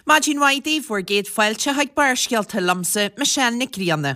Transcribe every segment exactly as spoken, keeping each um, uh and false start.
Mágin waidí voor géad fáilte haag barscealta lamsa Michelle Nicríanna.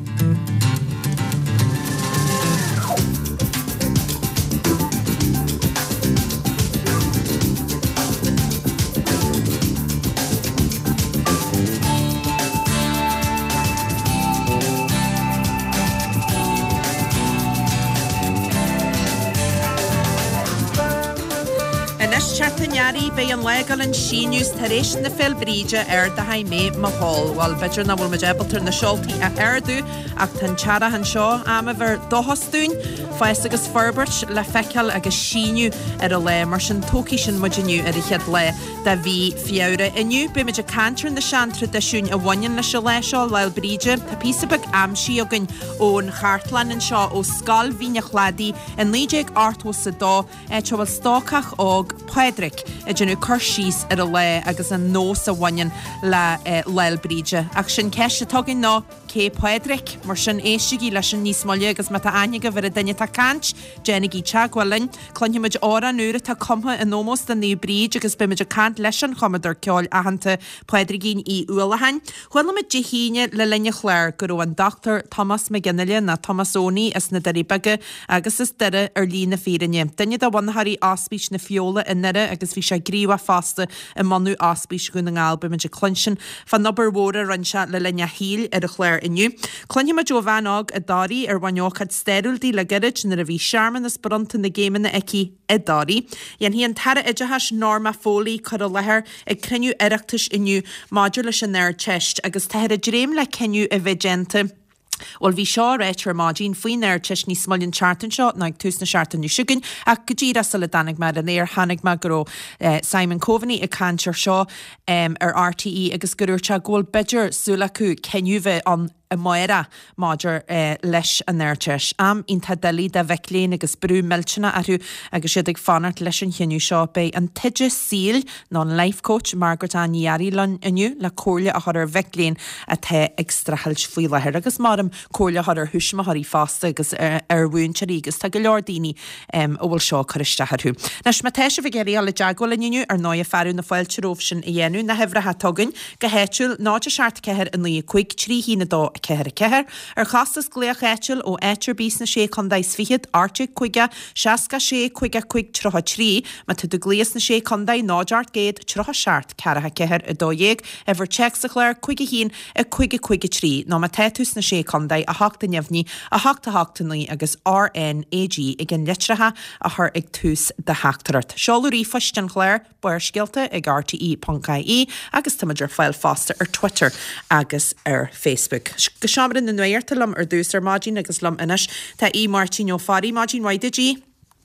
Chartanyari be an legal and she news taréis na Felbríde ar da haimé mahol wal bedr na bhfuil me debaltar na seoltaí a ardú ach tan teara han seo am a bhar dohosún fáis agus forbert le feiceal agus síniu ar a le mar sin tócí sin muideniu ar i chead le da bhí fiára iniu be meid a cantar na sean tradiisiún a bhain leis se le seo leil bríide tá písabag amsí agan ón chartlan an seo ó scal híne chladí an lídeag artó sa dó e tebal stócach og Pedric a dynnu corsís ar a le agus an nós a bhain le eh, leil bríide ach sin ceiste tugin ná cé Pedric mar sin éisiigí leis sin níos molle agus mata aige bhar a daine tá cant Jenny teagwalin clonimiid ára nuair tá comha an nómós den ní bríd agus bimiid a cant leis an chomadar ceáil ahananta Pedrigín í ualahain chuilimiid de híine le linne chléir go an Doctor Thomas McGinnill na Thomasóní as na daríbage agus is deire ar lína fírinne daine a bhainhaí áspís na fiola innere agus bhí sé gríomha fásta i manú áspís gon an gáil bimiid a clinsin fan nabar mhóra ranse le linne híl ar a chléir inniu. Clonimiid jo bhainag a darí ar bhainneochad steriltí le girid na a bhí seaarman na spronta na géimena eici i darí. Jan hí an tara idehas norma fólí chud a lethir ag criniú iireachtas inniu máidir leis an air teist agus teir a dréim le ciniú a bheitgenta. Wel bhí seo réitir mágin faoin air teis ní smolinn chartan seo ná ag tús na chartan ní siúgan ach go ddíra sa le danig mar an éir hanig me go uh, Simon Coveney a cantir seo um, ar R T E agus goúirte ghil beidir súla acu ceniuve an a moira máidir uh, leis an airteis. Am inta dalí de bheicléin agus brú miltena arú agus siad ag fanart leis an chenú seo be an tiide síl ná an life coach Margaret Ann Yarilon iniu le cóirle a chuir bheicléin a the extra heilt faoi lethir agus marm cóirle chuir thuisma haí fásta agus ar ar bhúnteí agus tá go leor daoine um, ó bhfuil seo chuiste harú. Nes me teise bh géirí le deagháil iniu ar ná a ferú na fáilteróh sin i dhéanú na hebhrathe tugann go héitiúil náidir seart ceir in lí chuig trí hína dó ceir a ceir ar chastas gléach éitiil ó éitir bís na sé condáis fihiad áte chuige seaca sé chuige chuig trotha trí me tu do gléas na sé condáid náideart géad trotha seart cearatha ceir a dóhéag a bhar check sa chléir chuige hín a chuige chuige trí ná me téús na sé condáid a hachta neamhní a hachta hachtaí agus R N A G ag an litratha a th ag tús de heachtarart. Seáúí fuistin chléir buir scialta ag R T E dot I E agus tamidir fáil fásta ar Twitter agus ar Facebook. Go seaamran na nuirtalam ar dús ar mágin agus lam inis tá í Martin ó farí mágin waidetí.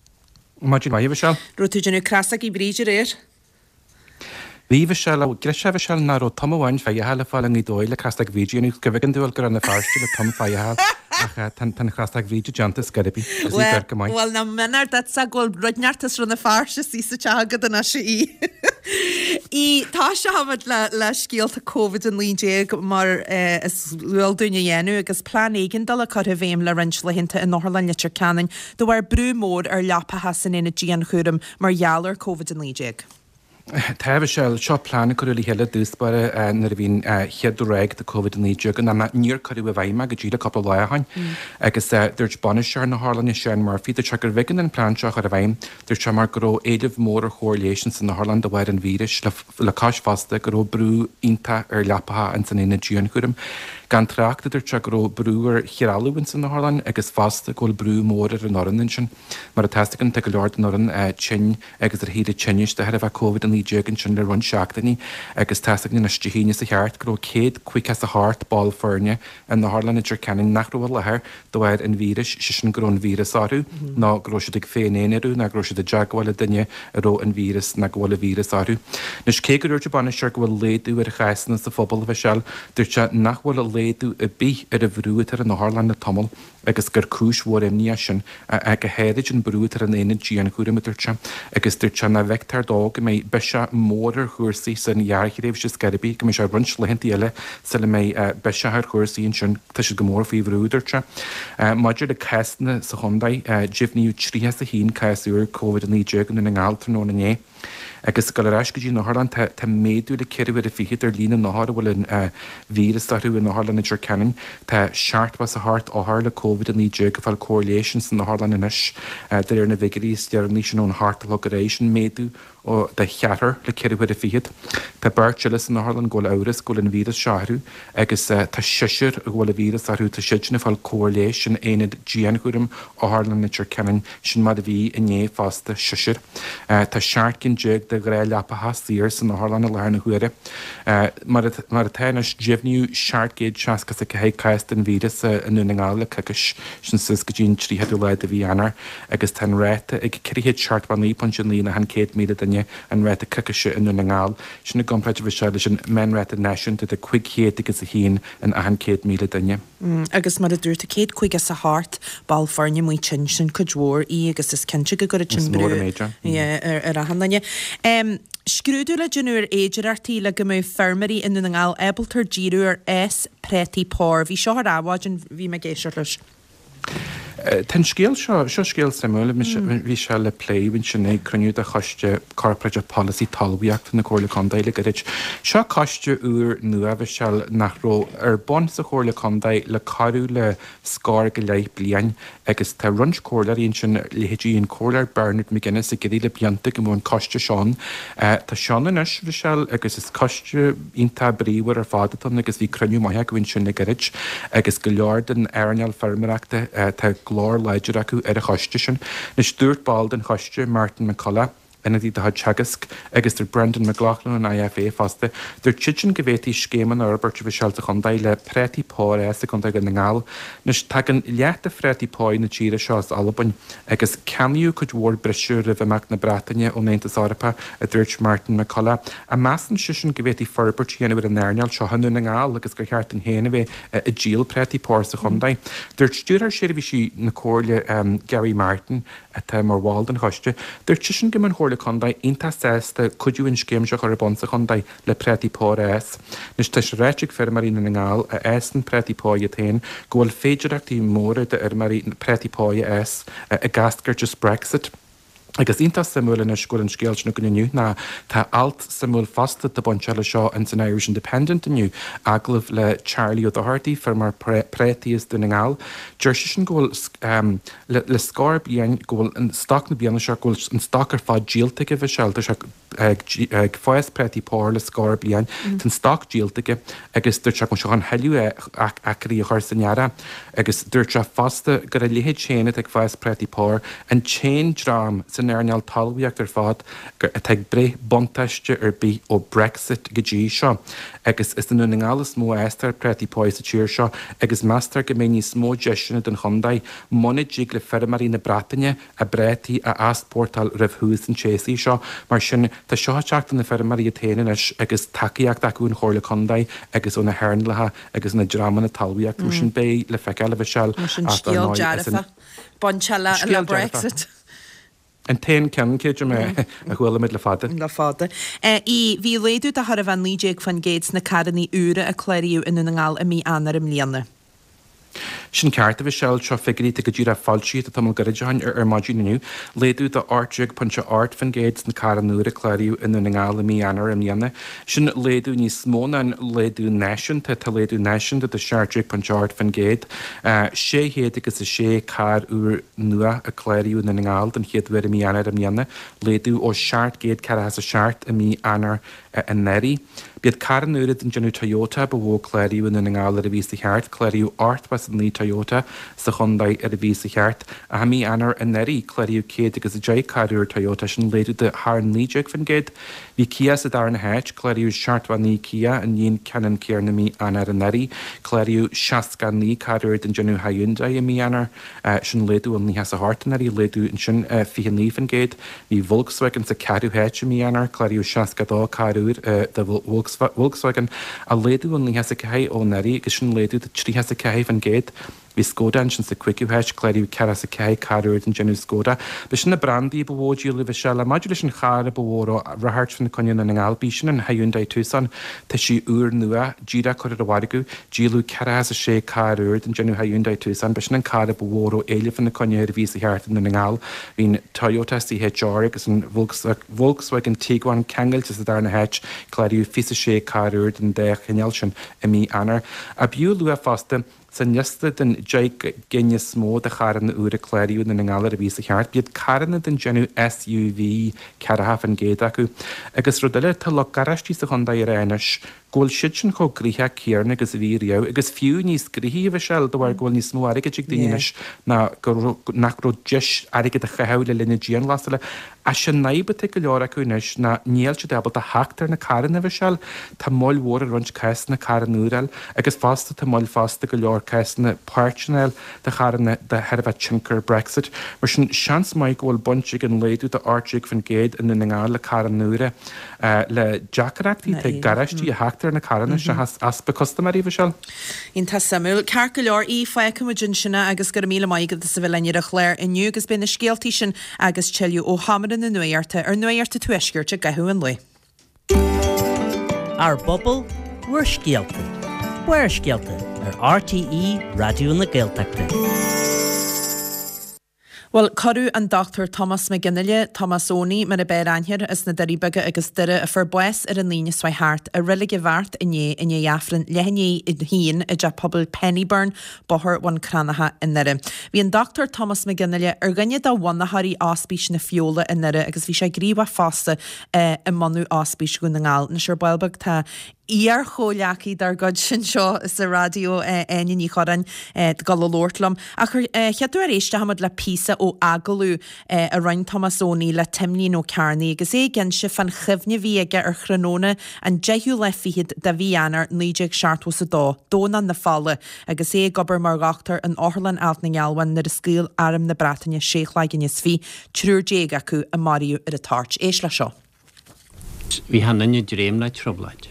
Mágin waidhe se. Rútu genú crasach í bríide réir. Bhí se le griseh se ná ó tomhain feithe le fáil í dóil le crasach vídeoú go bhgann dúil gur an na fáiste le tom feithe tan crasach vídeo janta scaribí. Well na minar dat sa ghil runeartas ru na fáiste sí sa teagad an se í. Í tá se hamad le le scialta COVID an lídéag mar is bhfuil dúine dhéanú agus plán éigen dal a chu a bhéim le rins le hinnta in Northern litir canan do bhar brú mór ar leapathe san ina dían chuúram mar geallar COVID an lídéag. Tábh se seo plána chu le heile dúspare na a bhín cheadú réig de COVID níide go na níor choú a bhaime go ddíle cap lehain agus dúirt banistear na Harlan sean mar fi te gur bhigan an plánseach ar a bhaim dúirt se mar go éidirh mór a chóirléisisin san na Harlan do bhhair an víris le cais fasta go brú inta ar leapathe an san ina díon chum. Gan tracht idir te go brúar chiaráúin san na Harlan agus fasta ghil brú mór ar an Norran sin mar a testagan te go leir an Norran tin agus ar híad tinnis de head bh COVID an líidegan sin le run seachtaí agus testagan na stíhíine sa cheart go céad cuiice a hart ball ferne an na Harlan idir cenin nachrúil lethir do bhhaid an víris si sin grún vírus áú ná groisiid ag féinéanú na groisiid a deagháile duine aró an vírus na ghil vírus áú. Nus cé goúirte banna seir go bhfuil léadú ar chaisna sa fphobal bheith seall dúirte nachhfuil a léadú a bí ar a bhrúitar an na Harlan na tomol agus gur cúis mhór imní sin ag go héidir an brúitar an éana díana chuúimiidirte agus dúirte na bheictar dó go mé beise mór chuirsaí san jaarchiréh se scaribí go mé se runs le hintíile sa le mé beise ar chuirsaíon sin tá si go mór faoí bhrúidirte. Maidir de ceistna sa chundaid jibhníú tríthe a hín caiúir COVID an níidegan in an gáaltar nó na né agus go leis go dtí nachlan tá méadú le ceirhfuir a fihiad ar lína náhar bhfuil an vírus starú in nachlan idir cenin Tá seart was a hart áthir le COVID a ní dé go fáil correlations in nachlan inis de ar na vigaríos dear níos an heart location méadú ó de cheatar le ceirhfuir a fihiad. Tá bertselas in nachlan ggóil áras ggóil an vírus seaarú agus tá siir a ghfuil a vírus arú tá siidna fáil correlation éad géanúm áthlan idir cenin sin mar a bhí inné fásta siir. Tá seart cin déag de gré lepa hasíir san nachlan na lena huire. Mar a tainas jefniú seartgéid seacas a cehé caiist an vírus in nuningála cagus sin sus go dtín tríheadú leid a bhí anar agus tan réite ag cirihéad seart van lípon sin lína han céad míle danne an réite cagaise in nuningáil sinna gompreid bh seile sin men réite nation de chuig chéad agus a hín in a han céad míle danne. Agus mar a dúirta céad chuig as a hart ball farne mu tin sin chudhór í agus is cinse go go tin brú ar a hanne. Scrúdú le genúir éidir artí le go mú fermarí in an gáil ebaltar díúr S pretí pór. Bhí seo ráháin bhí me géisiir leis. Ten scéal seo seo scéal samúla bhí se le pléhín sin é cruniú a choiste corporate policy talbíocht na chóirla condaile go réit. Seo coiste úr nua bheith se nachró ar bon sa chóirla condaid le carú le scáir go leith blian agus tá runch cóirla íon sin lehéidíon cóirlar Bernard McGuinness a gidí le blianta go mún coiste seán. Tá seanan is bhí se agus is coiste ionta bríomhar ar fádaton agus bhí cruniú maithe go bhín sin na gairid agus go leor den airneal fermareachta tá glór leidir acu ar a choiste sin. Nis dúirt ball den choiste Martin McCullough ina dí de teagask agus tar Brendan McLaughlin an I F A fasta. Dúir tiitin go bhétí scéman arbert bhí sealta chundaid le pretí póir éasa chun go na ngáil. Nus tagan leata fretí póir na tíre seo as Albain agus caniú chud mhór breisiú a bheitach na Bretainne ó Néantas Eorpa a dúirt Martin McCullough. A measan sisin go bhétí forbert chéanamh an airneal seo hanú na ngáil agus gur cheart an héana bheith a díal pretí póir sa chundaid. Dúirt stúrar sé bhí si na cóirle Gary Martin a tá mar bháil an choiste. Dúirt tiisin go man le chundaid inta sésta chuidúin scéim se chu bonsa chundaid le pretí póir éas. Nus tá sé réitigh fer marí na ngáil a éan pretí póir a tain ghfuil féidirachtaí móra de ar marí pretí póir éas a gascar just Brexit. Agus ínta samúla na scoil an scéalsna go nniu ná tá alt samúl fasta de bonseile seo an san Irish Independent aniu aglah le Charlie ó Doherty fer mar prétíos du na ngáil. Dúir sin ghfuil le scáir bíon ghfuil an stoc na bíanana seo ghfuil an stoc ar fád díaltaige bheith seilta se ag fáas pretí póir le scáir bíon tan stoc díaltaige agus dúirt se go seo an heiliú acarí a chuir sanheara agus dúirt se fasta gur a léhéad chéine ag fáas pretí póir an chéin drám san airneal talbíocht ar fád gur a teag bre bontaiste ar bí ó Brexit go dtí seo. Agus is den ngálas mó éistar pretí póir sa tíir seo agus meastar go mé ní smó deisina den chundaid monidíag le fermarí na Bretainne a bretí a aspórtal rahús an chésaí seo mar sin tá seoteachta na fermarí a téanais agus takeíocht acuún chóirla chundaid agus ó na hairnlathe agus na drama na talbíocht ú sin bé le feiceile bheith seil scíal dearafa bonseile le Brexit. An tain cean céidir me a bhfuil mid le fada. Le fada. Í bhí léadú a thar a bhan líéag fan géits na caraní úra a chléiríú in na ngáil a mí anar im líana. Sin cearta bhí seil seo figurí go dtíra fáiltíí a tamil garideáin ar ar maidíniu, léadú de áirteag ponse art fan géid na caranúra chléiríú in na ngála mí anar am líana. Sin léadú níos móna an léadú nation tá tá léadú nation de seairteag ponse art fan géid. sé héad agus a sé car úr nua a chléiríú na ngáil den chéadhfuir a mí anar am líana, léadú ó seart géad cara as a seart a mí anar a neri. Bead caran úrid in genú Toyota ba bhó chléiríú in na ngáil ar a bhí sa cheart, chléiríú art was an lí Toyota sa chundaid ar a bhí sa cheart, a ha mí anar a neri chléiríú céad agus a dé carúr Toyota sin léadú de haar níideag fan géad. Bhí Kia sa dar na heit, chléiríú searthaí ní Kia an níon cean céar na mí anar a neri, chléiríú seacan ní carúir den genú Hyundai a mí anar sin léadú an ní has a hartaní léadú in sin fihan ní fan géad. Bhí Volkswagen sa carú heit a mí anar, chléiríú seacadá carúr de Volkswagen a léadú an ní has a cehé ó neri agus sin léadú de trí has a cehé fan géad. bhí scóda an sin sa cuiiciúhéis chléirú ceara sa cé carúir an genú scóda. Be sin na brandí bhódíú le bheith se le maidir leis an chára bhóró rathart fan na coine na ngáilbí sin an haúndaid túsan tá sí úr nua díra chuir a bhharigú dílú ceara a sé carúir an genú haúndaid túsan be sin an cara bhóró éile fan na coine ar ví a heart na ngáil hín Toyota sí H R agus an Volkswagen Tiguan Kangailte sa dar na heit chléirú fi a sé carúir den de chinneal sin a mí anar a bíú lu a fasta san nesta den Jake genne smó de charan na úra chléirú na ngála a ví a cheart, bíad caranna den genú S U V cearahaf an géad acu. Agus rudaile tá le garastí sa chunda ar ainis, ggóil siid sin cho gríthe céarna agus a bhí riamh, agus fiú níos gríthe bh sell do bhar ggóil níos mó aige tig daois na nachró deis aige a chahabh le lena dían lasile. A sin naibbe go leor acunis na níl se debal a heachtar na caranna bh sell, tá máil mhór a runt ceis na caranúrail, agus fásta tá máil fásta go leor ceis na páirtneil de charanna de herbh tinker Brexit, mar sin seans mai ghfuil buntig an léadú de áirteigh fan géad in na ngáil le caranúra le Jackreachtaí te garistí a heachtar na caranna se has aspa customary bh sell. Ín tá samú cear go leor í feice mu sinna agus gur míle maigad sa bhfuil leine a chléir inniu agus bin na scéaltí sin agus teilú ó hamaran na nuirta ar nuirta tuisgurte gaithú an le. Our bubble, we're scéalta. We're scéalta ar R T E Radio na Gaeltachta. Well, Corú an Doctor Thomas McGinnill, Thomas Oni, mar a beir anhir is na daríbaga agus dire a forbues ar an líne swai hart a rilige vart iné iné jafran lehanné in hín a ja pobl Pennyburn bohar wan cranaha in nere. Vi an Doctor Thomas McGinnill ar gannne da wanna harí áspís na fiola in nere agus vi sé gríwa fasta uh, a manu áspís gun na ngáil na sure boilbag ta Iar chóleací dar god sin seo sa radio aine ní choran gal lortlam. Ach cheadú ar éiste hamad le písa ó agalú a rein Thomasóní le timní nó carnaí, agus é gen se fan chifne bhí aige ar chranóna an jeú le fiad da bhí anar níideag seartú sa dó, dóna na falla, agus é gobar mar gachtar an áhlan alt na ngealwan na scíl aram na Bretagne séchlaigin is fi, trúr déag acu a Mariú ar a tart. Éis le seo. Bhí hanna dréim le troblaid.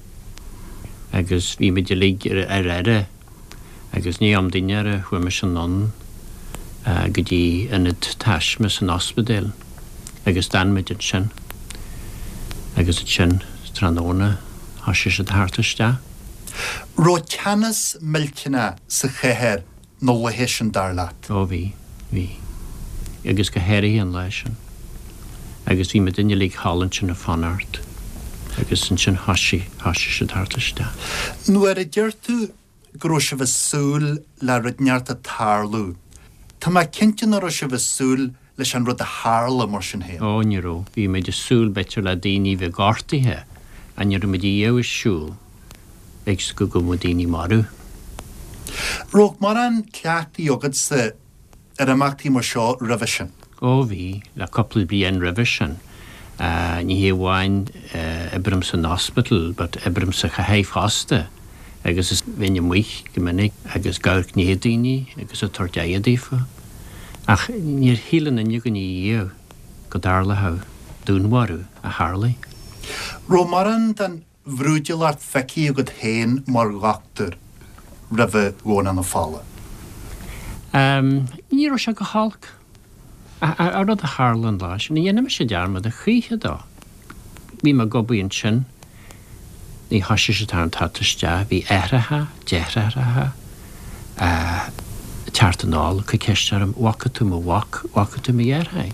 Agus bhí me de lig ar aire, agus ní am daine ar a chuime san non go dtí inad taisme san ospedéil, agus dan me din sin, agus it sin tróna hasise sé thartaiste. Ro ceannas milcina sa chéir nó lehéis an darlaat. Ó bhí, bhí. Agus go héirí an leis sin. Agus bhí me daine lig hallan sin a fanart. Agus yn sy'n hasi, hasi sy'n hartasta. Nw er y dyrtu grwys y fyswl la rydniart y tarlw. Ta mae cyntyn o'r y fyswl le sy'n ryd y harl am o'r sy'n hyn. O, niro, fi meid y sŵl betur la dini fe gorti he. A niro meid i ew y sŵl. Eich sgwgw mo dini marw. Rog maran ciati ogad sy yr ymag ti mo sio revision. O fi, la copl bi en revision. Uh, ní hé bháin uh, ebrim san hospital, but ebrim sa chahéif hosta. Agus is vinne muich geminnig, agus gaur knédini, agus a tordeadífa. Ach, nír hílan in jugan í éu, go darla hau, dún waru a harlai. Romaran dan vrúdilart feki agad héin mar gachtur, rave gón an a falla. Um, nír o se go halk. A rud a Harlan leis, ní dhéanam sé dearmad a chuíthe dá. Bhí mar gobaíonn sin, ní hasise sé tar an tataiste, bhí éirithe, deithrethe, teartanáil chu ceiste am wacatú mo wac, wacatú mo dhearthaid.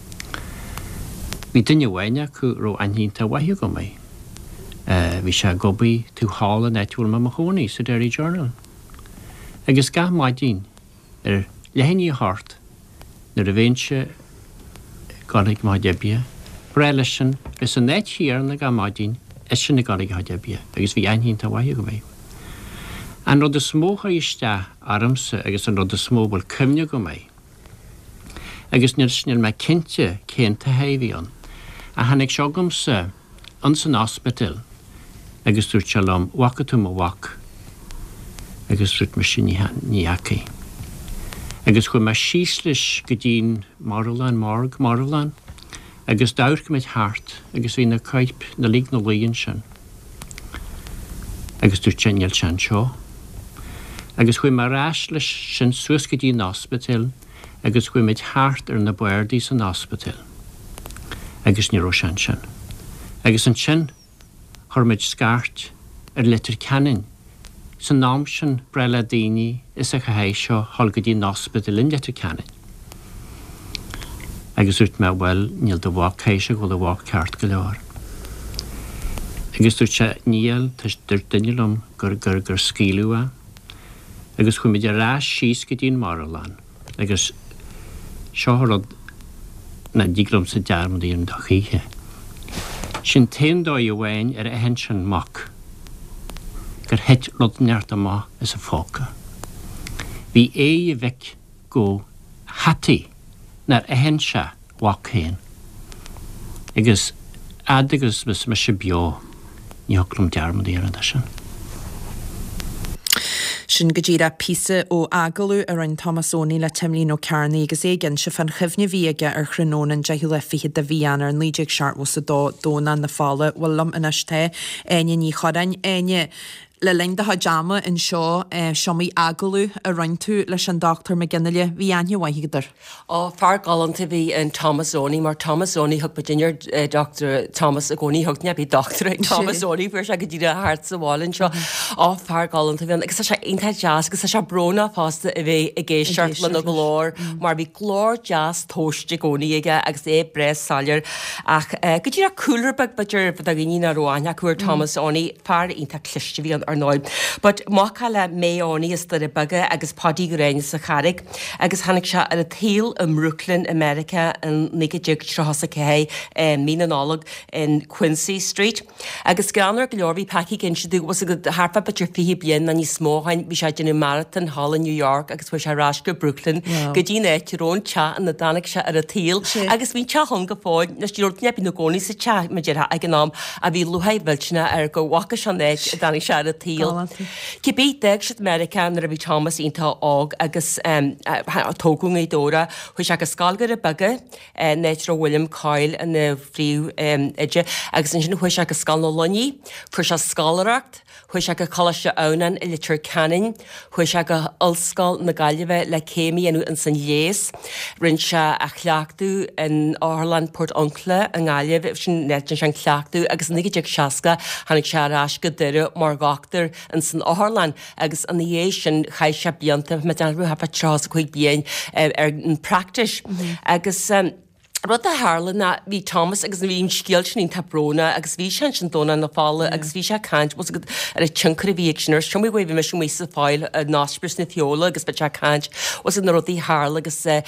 Bhí duine bhaine chu ro anhínta waithú go mé. Bhí sé gobaí tú hála netúil me mo chónaí sa Derry Journal. Agus ga maidín ar lehéní hart, Nuair a bhéinse ganig má debia. Breile sin is an net hir na ga maidín, is sin na ganig má debia, agus bhí einhínta waithú go mé. An rud a smócha iste aramsa agus an rud a smó bhfuil cymne go mé. Agus níor sníor me cinnte cénta héhíon. A hanig seogamsa an san ospital, agus dúirt se lom wacatú mo wac, agus dúirt me sin ní aci. Agus chu me síslis go dtín Marlan, Marg, Marlan, agus dairc meid hart, agus bhí na caip na líg na líon sin. Agus dúirt sin níl sin seo. Agus chuoi mar ras leis sin suascadí hospital, agus chuoi meid hart ar na buirdaí san hospital. Agus ní roisin sin. Agus an sin, chormeid scarт ar litir canin. San nám sin brela daoine is a chahéis seo holgadí hospital in litir canin. Agus út me bhfuil níl do bhá chéise go le bhá ceart go leir. Agus dúirt se níl tuis dúirt duinelum gur gur gur scílúa, agus chuid meid a rás síos go dtíon marlan, agus seoharad na díglum sa dearm díon do chiche. Sin taon dó i bhhain ar a hen sin moc, gur het rud neart amá is a fóca. Bhí é i bhic go hataí nar a hen se wach héin. Agus adagus bys me se bio ní hoclum dearm díon an sin. Sin go ddíra písa ó agalú ar an Thomasóní le timlín ó Carnaí agus éigen se fan chifne bhíige ar chrunónan deithú le fiche de bhíanar an líideag seart was a dóna na fála bhfuilm inas té aine ní chodain aine le lein de hajama in seo seomí agalú a rointú leis an doctor me ginneile bhí aine waigidar. Ó far galanta bhí an Thomasóní mar Thomasóní thug Virginia Doctor Thomas a gcóí thug nebí doctor ag Thomasóní fuair se go dtíra hart sa bháilinn seo á far galanta bhí agus se inta jazz agus se brona fásta a bheith i ggéisteart le na glór mar bhí glór jazz tóiste gcóí aige agus é bres salir ach go dtíra cooler bag beidir a gní na roáine chuir Thomasóní far inta cliste bhí an Noid. But mácha le méóní is tar a baga agus padí go réine sa charig, agus hanig se ar a tail in Brooklyn, America, an nigadiag trahasa cehé mí análag in Quincy Street. Agus ganar go leorbhí paki gin si dú was a go harpa betir fihi bien na ní smóhain bhí se dinu Marathon Hall in New York agus bhui se rásca Brooklyn go dtí éit rón cha an na danig se ar a tail agus bhín cha hon go fáid nas dúirt nebi na gcóní sa cha me dira ag an nám a bhí luhaid viltena ar go wacha se éit a danig se ar a Tíl. Ki bí deag siad American ar a bhí Thomas ínta ág agus tógung í dóra chuis agus scalgar a baga néitro William Kyle in na fríú ide agus sin chuis agus scal nó loní, chuis a scalaracht, chuis a go choiste ánan i litir canin, chuis a go ulscal na gaiileh le céimi anú an san léas, rinn se a chleachú in Áirland Port Oncla an gáileh sin netin se chleachú agus nigideag seaca hanig se rás go dure mar gachtar an san Áirland agus an dhé sin chaid se blianta me an ruútha trás chuig bíon ar an practis agus Rud a hála na bhí Thomas agus na bhíon scialtsin tabrona agus bhí sin sin dóna na fála agus bhí se cant was ar a tinkar a bhíag sin siomí bh me mí sa fáil a náspris na teola agus be se cant was in na rudí hála agus na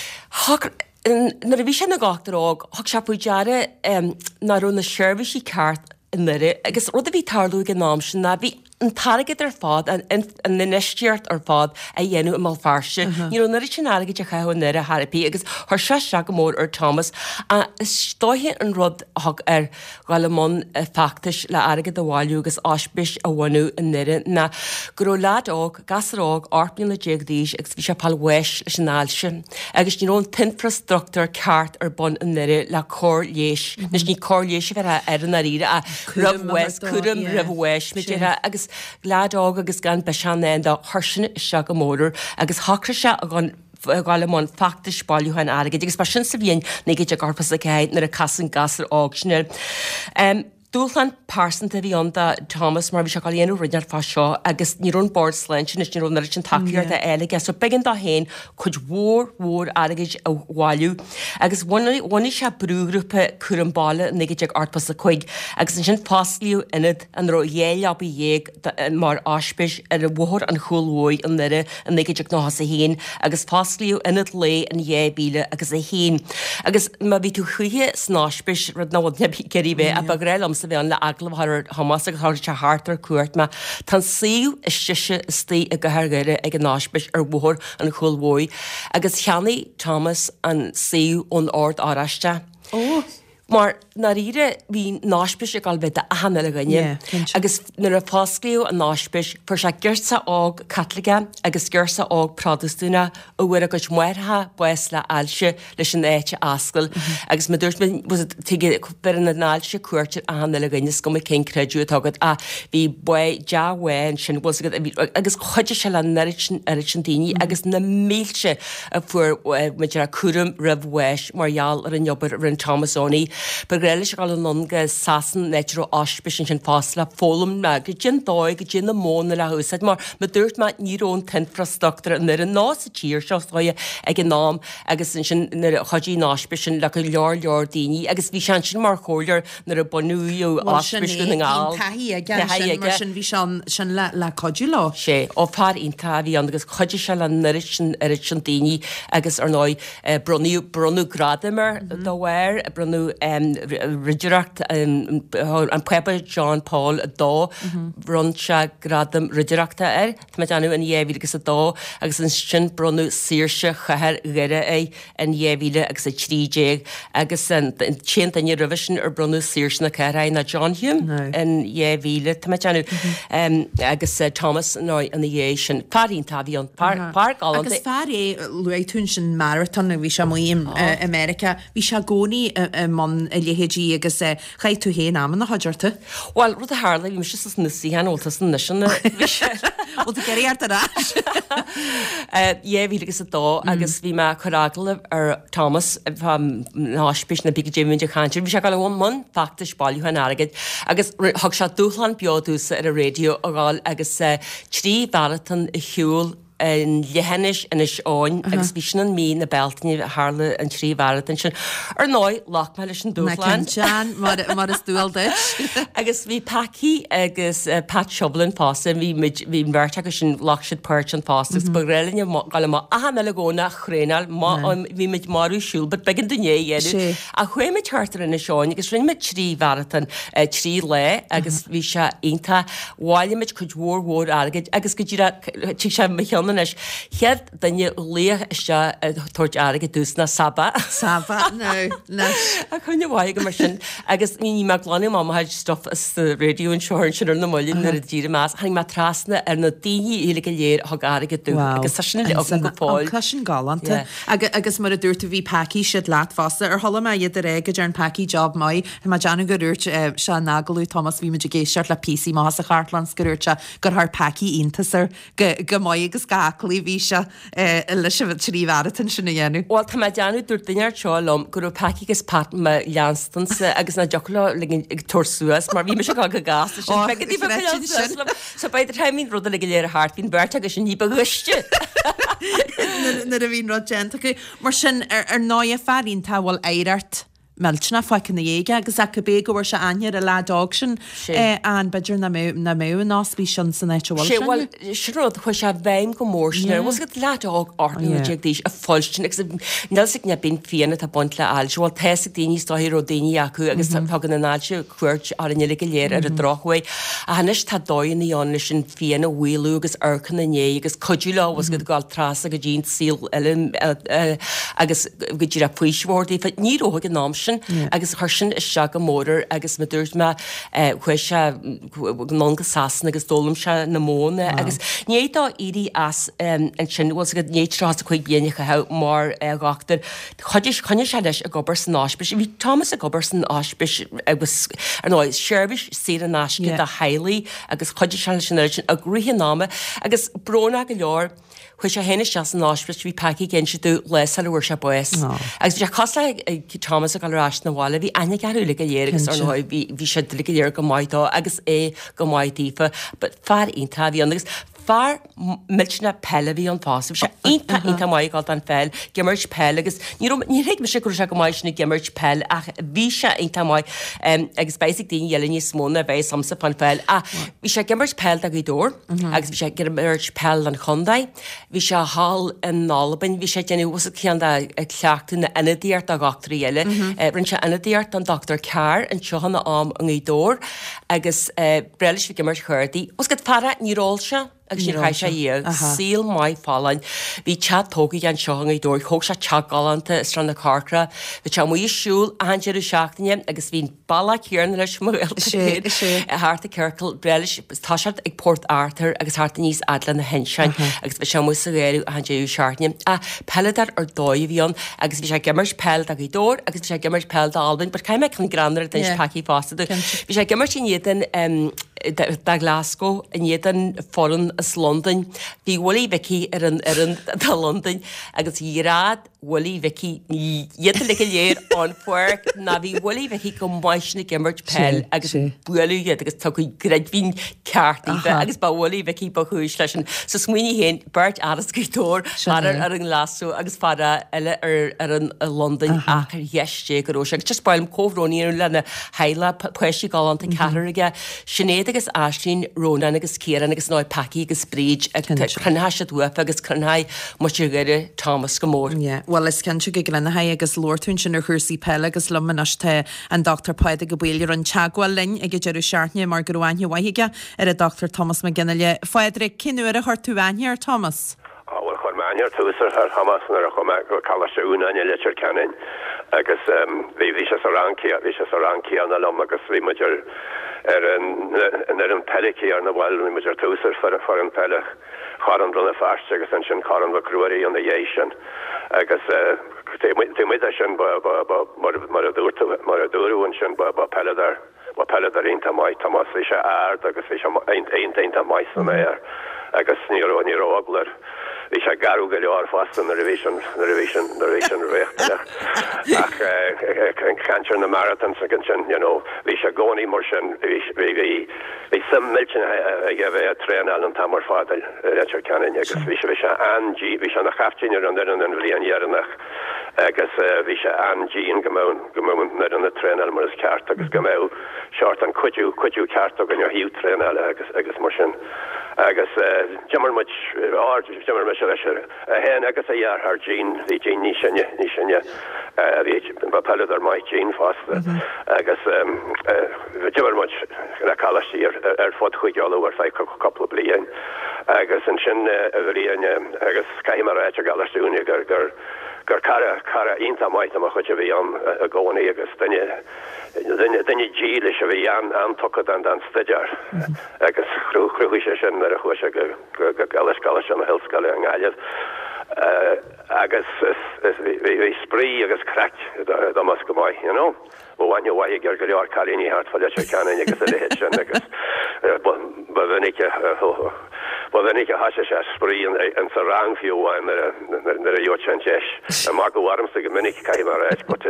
bhí sin na gachtarág thug se pu deara na rú na seirbhísí ceart in nire agus rud a bhí tarlú gan nám sin na bhí an targad ar fád an na neisteart ar fád a dhéanú am farse. Ní na sin aige de chaú nire a Harpaí agus th se se go mór ar Thomas a stoithe an rud thug ar galamón factis le aige do bháilú agus áspis a bhainú in nire na gur lád ág gasrág orpin le déagdíis agus bhí se palhais leis an áilse agus ní ón tinfrastructar ceart ar bon in nire le cór léis nes ní cór léis bheit ar an aríre a rahhais chum rahhais me agus gládág agus gan be sean da thusin se go mór agus thacra se a gan gáile món factis bailúhain aige, agus ba sin sa bhíon nig de garpas a chéid nar a casan gasar ágsneir. Dúlhan pásanta bhí ananta Thomas mar bhí se gáíonú rinear fá seo agus níún board sleint is níún nar sin takeíart a eige, so begin dá héin chud mhór mhór aigeid a bháilú agus bhaine se brúgrúpa chum bailla nigid ag artpas a chuig agus sin fáslíú inad an ro dhéalabí dhéag mar áspis ar a bhthir an choulhóid an nire an nigid ag náhas a héin agus fáslíú inad lé an dhébíle agus a héin. Agus má bhí tú chuige snáspis rud náhad nebí geirí bheith a bagréilm sa bhean le aglah ar Hamas agus thir se hátar cuairt me tan síú is siise istí a gothgéire ag an náspis ar bhthir an choulhóid agus cheannaí Thomas an síú ón ord áraiste. Mar na ire hí náspis ag bit a hanna le gine. Agus nar a fáscliú a náspis fu se ggursa ág catlaige agus ggursa ág protestúna ó bhfuir a go muirtha bues le ailse leis an éite ascail. Agus me dúirt tuige ber na náilse cuairte a hanna le gine go cén creidú agad a bhí bu deahhain sin agus chuide se le neritin eritin daoine agus na mélte a fuair me a cuam rahhéis marall ar an jobbar ar an Thomasóní. Begréile se gal an nonga sasan netro áspis sin fásla fólam me go gin dóid go gin na móna le húsaid mar me dúirt me nírón tinfrastructura nar an ná a tíir seáide ag an nám agus sin chodí náspis sin le go leor leor daoine agus bhí sean sin mar chóir nar a bonúú áspis go ngáil sin bhí sin le codú lá sé ó pár inta bhí an agus chodí se le neritin ar sin daoine agus ar ná broniú bronú gradimer dohhair bronú ridireacht an Pepper John Paul a dó bron se gradam ridireachta ar me anú an dhéhí agus a dó agus an sin bronú síirse chahar gire é an dhéhíle agus a tríé agus an tsin an revision ar bronú síirse na ceir na John Hume an dhéhíle me anú agus Thomas ná an dhé sin parín tahí an park agus fearé luú tún sin marathon a bhí se muim America hí se gcónaí man a léhédí agus chaid tú hé am na haidirta? Well rud a hála bhí mis na síhanoltas na sinna ó geíart ará. Dhé bhí agus a dó agus bhí me choráglah ar Thomas náspis na big Jimmy de Cantir, bhí se gal bhhain man factas bailúhan agad agus thug se dúchlan beúsa ar a réo a gáil agus trí ballatan i hiúil an lehannis in is áin agus bhí sin an mí na beltaní hála an trí bhharatan sin ar náid lech me leis an dúchlan mar is dúil deis. Agus bhí paci agus Pat Shoblin fása bhí bhí bhirt agus sin lechsid perch an fástas ba réilenne gal má a hanna le gcóna chréinal bhí meid marú siúil, bud begin duné dhéanú a chué me chartar in na seáin agus rinne me trí bhharatan trí le agus bhí se onanta bháile meid chud mhór mhór agad agus go dtí tí sé meán is chead danne léach iste tuairt aige dús na Saba. Saba, no, no. A chunne bhaige mar sin agus ní me gláine má haid stof as radio an seoir sin ar na mullin ar a díra más, haing me trasna ar na daoine éige léir thug aige dú agus sinna le an go fáil. An sin galanta. Agus mar a dúirta bhí paci siad leat fásta ar thola me iad ar aige ar an paci job mai, má deanna go dúirt se nagalú Thomas bhí me géisiart le P C más a Chartlands go dúirte gur th paci iontasar go mai agus gaclaí bhí se leis se trí bhharatan sinna dhéanú. Bháil tá deanú dúir dainear seáilm gur paci gus pat me leanstans agus na deola ag tosúas, mar bhí me se go go gas so beidir taimín rud le léir hart hín bert agus sin ní baguiste. Na a bhín rod gent mar sin ar ná a fearín táhfuil éireart Melchna fácin na dhéige agus a bé go bhar se ainear a ledag sin an beidir na mé náspí sin san éitehil. sé bhil siród chu se bhéim go mór sin was go ledag ortnaíag díos a fáilstin nelsigh ne bin fianana a buint le ail bhil teigh daoine stáir ó daoine acu agus tugan na náilte cuairt ar an le go léir ar a drochhaid a hanis tá dóin na dhéanana sin fianana bhhuiú agus arcan na né agus codú lá was go gáil trasa go dín síl agus go dtí a puismhirdaí fe ní óga nám agus thusin is se go mór agus me dúirt me chu se ná go sasan agus dólam se na móna agus nédá irí as an sin bhil go nétrá a chuig bíanacha ha mar gaachtar chuidir chunne se leis a gobar san áspis. Bhí Thomas a gobar san áspis agus ar ná seirbis sé an náisce a heilaí agus chuidir se sin sin a grúthe náma agus brona go leor chu sé héna se an áspis bhí paci gin si dú les aúir se bues. Agus bhí cosla Thomas a galrás na bháile bhí aine garúla go dhéir agus ar bhí sé dul go dhéir go maidá agus é go maidtífa, but fear onanta bhí agus Far milna pelle bhí an fásamh se inta inta maiáil an fel gimmert pell agus ní réic me se go se go maiisna gimmert pell ach bhí se inta mai agus basic daon dhéile ní smóna bheith samsa fan fel a bhí se gimmert pell a go dór agus bhí se gimmert pell an chundaid, bhí se hall an nálaban, bhí sé déanú was cean cleachú na inadíart a gachtarí eile rinn se inadíart an Doctor Carr an seohanna am an í dór agus brelis bhí gimmert chuirdaí. Os go fara níróil se agus sin cha sé dhéag síl mai fálain hí chattógaí an seoing í dúir thug se teagálanta is tran na carcra, Bhí te mu siúil a hanseú seachtaine agus bhín balla chéarna leis mil a háart a ceircail brelis táisiart ag Port Arthur agus háart níos adlan na hensein agus bheit se mu a réirú a hanseú seaartne a pelladar ar dóid bhíon agus bhí sé gimmers pell a í dór agus bhí sé gimmers pell Albin, bar caiime chun granar den paí fásta. Bhí sé gimmers sin héan da Glasgow in héan foran is London. Bhí bhfuilí Vicky ar an da London agus írád bhfuilí Vicky héan le léir an fuir na bhí bhfuilí Vicky go maisna gimmers pell agus buú agus tu greid hín ceartí agus ba bhfuilí Vicky ba chuúis leis sa smuoine héin Bert Adascaitóir mar ar an Glasgow agus fada eile ar an London a chu heiste go se just bailm cóhróíú lena heile puisi gáanta ceige sinnéad agus áslín róna agus céan agus ná paci agus bríd chunha se dúfa agus chunhaid mu gaiire Thomas go mór. Well is cin go glena ha agus Lordún sin ar chusaí pelle agus lumaniste an Doctor Paide go bhfuil an teagháil linn ag dearú seaartne mar gohhaine waige ar a Doctor Thomas McGinnill. Fáidir cinúir a chuirtúhaine ar Thomas. Well chuir mair túsar ar Hamas ar go callúna an litir cenin agus bhí bhí se ranci a bhí se ranci an lom agus bhí muidir ar an pelici ar na bhil bhí muidir túsar for for an pelle charan brunna fast agus an sin charan ba cruirí an na dhé sin agus tu mu sin mar a dúirtu mar a dúrún sin ba pelledar ba pelledar inta mai Thomas bhí se ard agus bhí se ein einta mai san éir agus níor ní róglar. Bhí sé garú go leor fastan na revision na revision na revision réchtach ach an cancer na marathon sa sin bhí sé gcónaí mar sin bhí sam miltin a bheith a tréanal an tamar fáil réitir ceann agus bhí sé bhí sé angí bhí sé na chaftíine an an bhíon dhearannach agus bhí sé angíon gomón gomón na an na tréanal mar is ceart agus go mé seart an cuiú cuiú ceart gan hiú tréanal agus agus mar sin agus jimmer much ard jimmer me a hen agus a jaar haar jean the jean nishinje nishinje uh ba pellet ar mai jean fast agus jimmer much na kala hier er fod chuig all over five couple of blian agus an sin avrian agus kaimar a galasúni gur gur gur cara cara inta mai am chuide bhí an a gcónaí agus dunne dunne díle se bhí an an tucad an an staidir agus chrúchrúí sé sin ar a chuise go go galas galas an na hillscale an gáilead agus bhí sprí agus crack damas go mai, you know. bhhaine bhaid gur go leor cailíní hart fáile se ceanna agus a lehéid sin agus ba bhainnice ba bhainnice hasise se sprí an sa rangfiúháin ar a dúirtean teis a mar go bharmsa go minic caiim mar éid go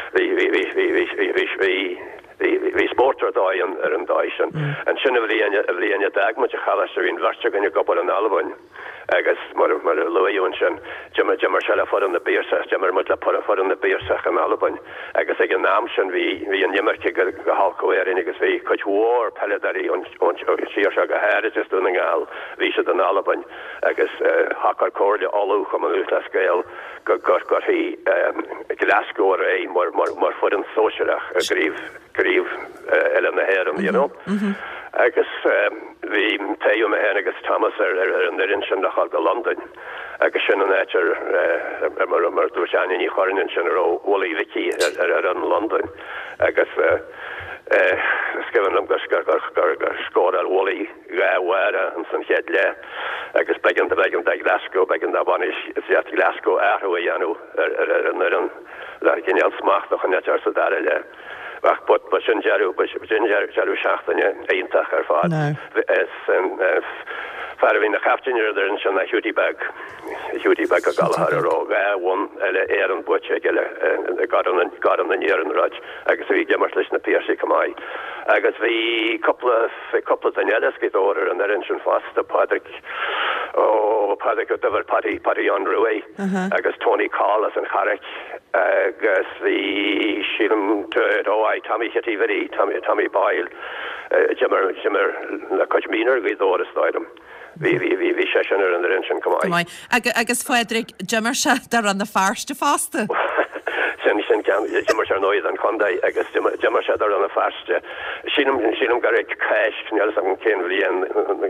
hí sportar dáin ar an dáisian an sinna bhíine a bhíine dagmuid a chalas ar hín bharte gonne gobal an albain agus mar mar loún sin jimmer jimmer se for an na beersa jimmer mu le por for an na beersach an albain agus ag an náam sin hí hí an jimmerke go go halcoir agus hí coit hór peledarí on siir se go hair just dún gáil hí se an albain agus hakar cordle allú chum an út scéil go gur gur hí Glasgow é mar mar mar for an socialach a gríf gríf eile na héan you know agus hí taú me hen agus Thomas ar an rin sin nach go London agus sin an éir mar mar dúseaní chorin sin ar óhlaí vicí ar an London agus scian am gur gur gur gur scór ar óhlaí gahhara an san chead le agus begin begin de Glasgow begin da banis is Glasgow airhu a dhéanú ar an an le gin smachtach an net ar sa dar le Ach bot ba sin jarú ba sin jarú seachtainine éintach ar fád is an far hín na chaftinir ar sin na hiútí bag hiútí bag a galhar aró bhhain eile éar an buite geile garan garan na níaran ráid agus bhí gemar leis na piersí gomáid agus bhí coppla coppla danélas gotóir an ar sin fast a Patrick ó Patrick a dyfar pari pari an rué agus Tony Callas an charric agus bhí sílam ó Tommy Hitty very Tommy Tommy Boyle Jimmer Jimmer le coachmínar go dóir stáidm hí hí hí hí seisianar an rin sin gomáid agus Frederick Jimmer se dar an na fearste fásta sin sin Jimmer se noid an chundai agus Jimmer se ar an a faste. Sínam sínam gar cash neal an cén bhíon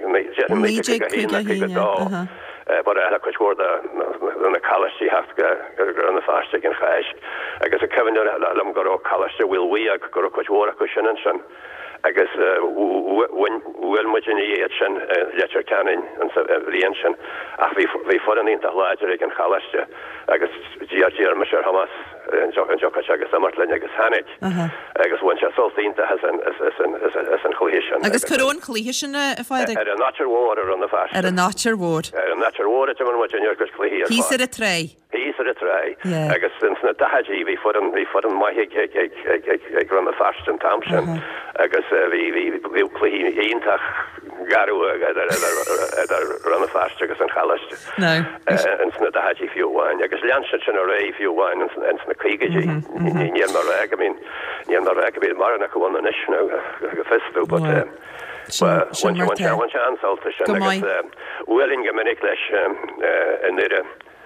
dá. But I could swear that on the college you have to go on the fast again cash. I guess a Kevin lam go to college will we I could go to water cushion and son. I guess when well much in the action lecture canning and so the ancient we we fought into larger again college. I guess G R G or Mister Hamas and Jock and Jock I guess I'm not letting I guess Hanik. I guess when she saw into has an as an as an cohesion. I guess Coron cohesion if I at a natural water on the fast. At a natural water. At a natural water to what in your cohesion. He said a tray. He said a tray. I guess since the Dahaji we fought him we fought him my hick hick hick hick hick on the fast in Thompson. I guess we we we we intach garu at run the fast agus an challast. No. And the Dahaji few wine. I guess Lancet and array few wine and and the Krigaji. Nian Marag I mean Nian Marag I mean Marana go on the national festival but um well, one one one chance also I guess Wellingham and English in there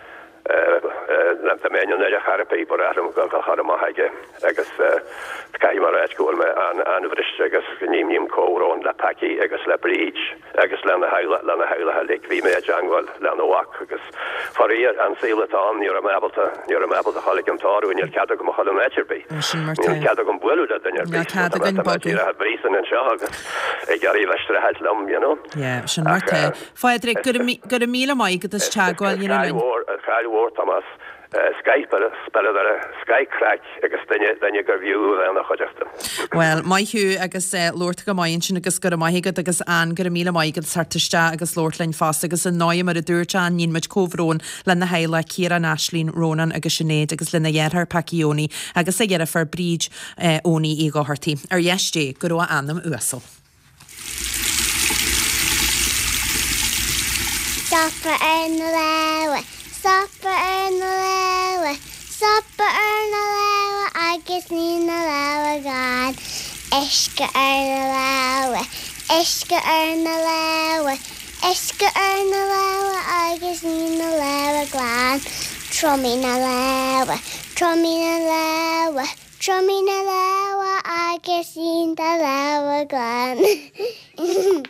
the menu na therapy but I'm going to have a mahage I guess Kai Marach go me an an vrish I guess nim co on la paki I guess la bridge I guess la na haila la na haila like vi me jungle la no walk I guess for year and seal it on you're able to you're able to holigam toru and your catagum holim nature be catagum bulu that then your catagum but you have reason and shog I got even extra hat lam you know yeah shin marte Frederick good a good a meal mai get this chagwal you know war Thomas Skype spell Sky crack agus danne danne go view an chocht. Well, mai hu agus Lord go mai sin agus go mai go agus an go míle mai go sartiste agus Lordlein fast agus an náim mar a dúirte an nín mit cóhrón le na heile Ciara Ashlín Ronan agus sinnéad agus lena dhéar Pacioni agus a dhéar far bríd óní í go hartí. Ar yeisté go ra anam uasal. Supper in the lewe, supper in the lewe, supper in the lewe, agus ní na lewe gan. Iske in the lewe, iske in the lewe, iske in the lewe, agus ní na lewe gan. Trummy na lewe, trummy na lewe, trummy na lewe, agus ní na lewe gan.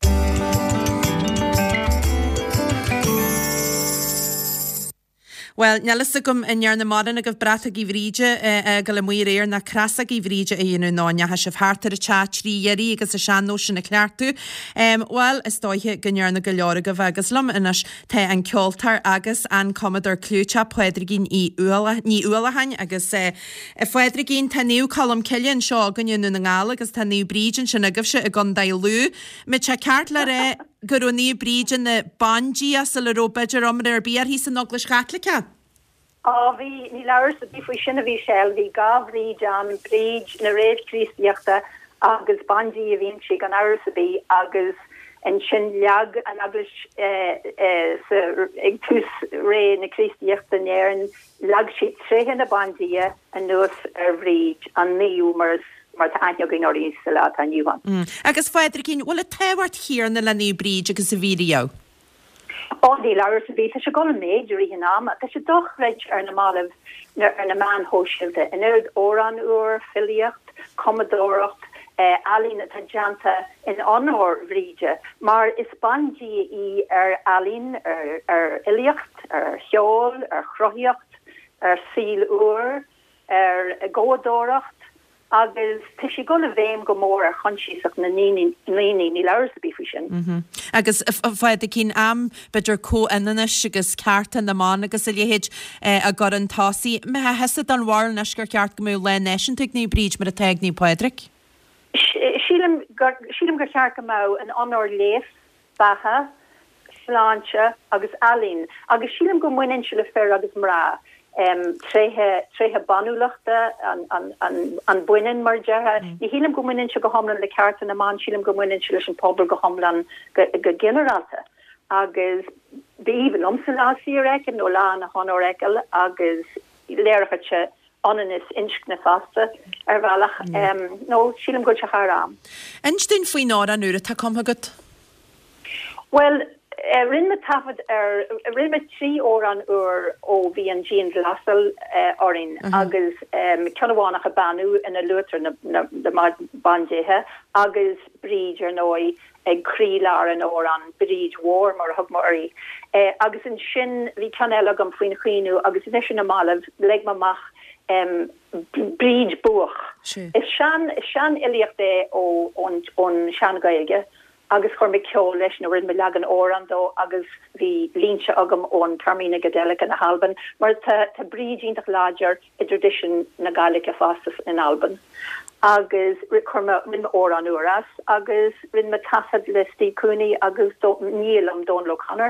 Well, nelas gom inar na madan agah brata í bhríide go le muir éir na crasa í bhríide a dhéanú náine ha sih hátar a chat trí dhéirí agus a sean nó sin na cleartú. Well, is dóithe gnear na go leor go bhegus lom inas te an ceoltar agus an commodar clúte puidirginn í uala ní ualahain agus e fuidirginn tá níú colm cillian seo gannne na ngála agus tá níú brídin sin agah se a gan dailú mit se ceart le ré gur ní brídin na bandí as le robeidir am ar bíar hí san noglas catlacha. á bhí ní leir sa bí faoi sinna bhí sell bhí gabhrí an bríd na réad tríochta agus bandí a bhín si an air sa bí agus an sin leag an agus ag tús ré na críochta néan lag si tréhan na bandí an nuas ar bríd an níú mar mar aine gin orí sa lá an nniuhan. Agus feidircinn bhfuil a tehhart hir na lení bríd agus a vídeo. Ó dí leir sa bí se go méidir í ná, Tá se doch reid ar na málah ar na man hóisiilte in ard óran úr filiocht, commodóracht, alín a tangenta in anór bhríide, mar is bandí í ar alín ar iliocht, ar cheol, ar chroíocht, ar síl úr, ar gódóracht, agus te si go a bhéim go mór ar chonsíach na líní ní leir sa bí fao sin. Agus fáid a cín am beidir có inanis agus cearta na má agus a léhéid a gar an tásaí me ha head an bhhair neisgur ceart go mú le neisian ní bríd mar a teag ní Padraig? Sílim gur ceart go má an anór léif batha, sláinte agus alín, agus sílim go muin se le fer agus mrá. Um, tréthe tréthe banúlachta an an an an buinen mar deha ní hílim go muinn se go homlan le ceartan na man sílim go muinn se leis an pobl go homlan go generalta agus bíhan omsaláí rekin nó lá na honorekel agus léirechase ananis insk na fasta ar bhealach um, nó sílim go se charám. Einstein faoi ná an nuair tá com agat? Well, rinne tafod er rinne trí ó an uair ó bhí an Jean lasal orin agus ceanhánnach a banú ina luútar na bandéthe agus bríd ar nói ag crílar an ó an bríd war mar thugmarí agus in sin bhí ceanile agam faoin chuoinú agus in sin na málah le mamach um, bríd buach. Is sean is sean iliocht é ó ón sean gaige agus chuir me ceol leis nó rin me legan óran dó agus bhí línse agam ón Carmina Gadelic in na Halban, mar tá bríd ítach láidir i tradition na Gaelic fastas in Alban. Agus chuir me rin óran uras agus rin me tasad le Steve Cooney agus nílam Don Lochanar.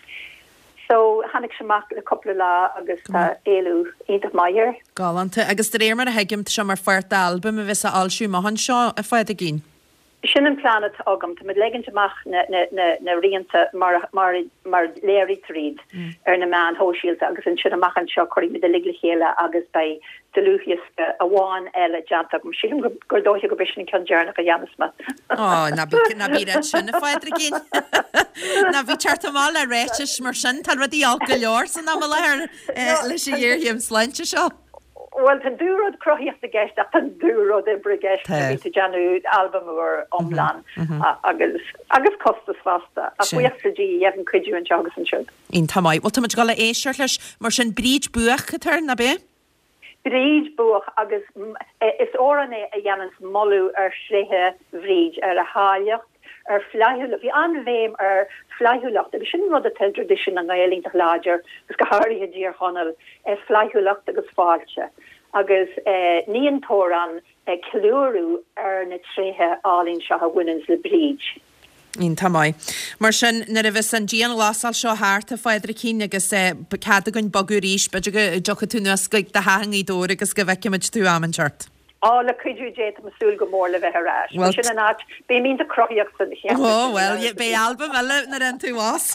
So hannig semach a couple lá agus tá éú ítach maiir. Galanta agus de rémar a heigim se mar fuirt album a vis a alsú mahan seo a foiid a gin. Sin an planet agam te met legenteach na na na na riente mar mar mar léri tríd er na man hóisiilt agus an sin amach an seo choí mit de ligli chéile agus bei de luúhiiste a bháin eile jant agam si gur dói go bisin ceanjarnach a Janasma. Oh na bí na bí sin a foiid a gin. Na bhí chartamáil a réitis mar sin tal rudí al go leor san am leir leis sé dhéirhím sleinte seo. Well, tan dúrod croíocht a gceist a tan dúrod i brigeist a Janú album o'r omlan agus agus costas fasta a buachsadí evan cuidiú an teagas an siúd. Ín tamáid, bhil tamid gala éisiir leis mar sin bríd buach chutar na bé? Bríd buach agus is óran é a dhéanans molú ar sréthe bhríd ar a háileocht ar flaithúla. Bhí an bhéim ar flaithúlacht agus sin rud a tel tradition an gaelíntaach láidir gus go háirithe dír chonal flaithúlacht agus fáilte. agus eh, níon tóran eh, clúrú ar na tríthe álín seo a bhuiins le bríd. Ín tamáid. Mar sin na a bheits an díana lásal seo háart a fáidir cíine agus cad a gon bagú ríis, beidir go jocha tú nuascaig de hangí dóra agus go bheceimiid tú amintart. Á le cuiidú dé a masúil go mór le bheith arás. Well, sin an áit bé mín a croíocht san chéan. Oh, well, bé album eile na ran tú was.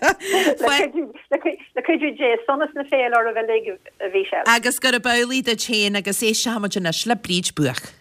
Le cuiidú dé sonas na féil ar a bheith a bhí se. Agus gur a bailí de chéan agus é se hamaid inis le bríd buach.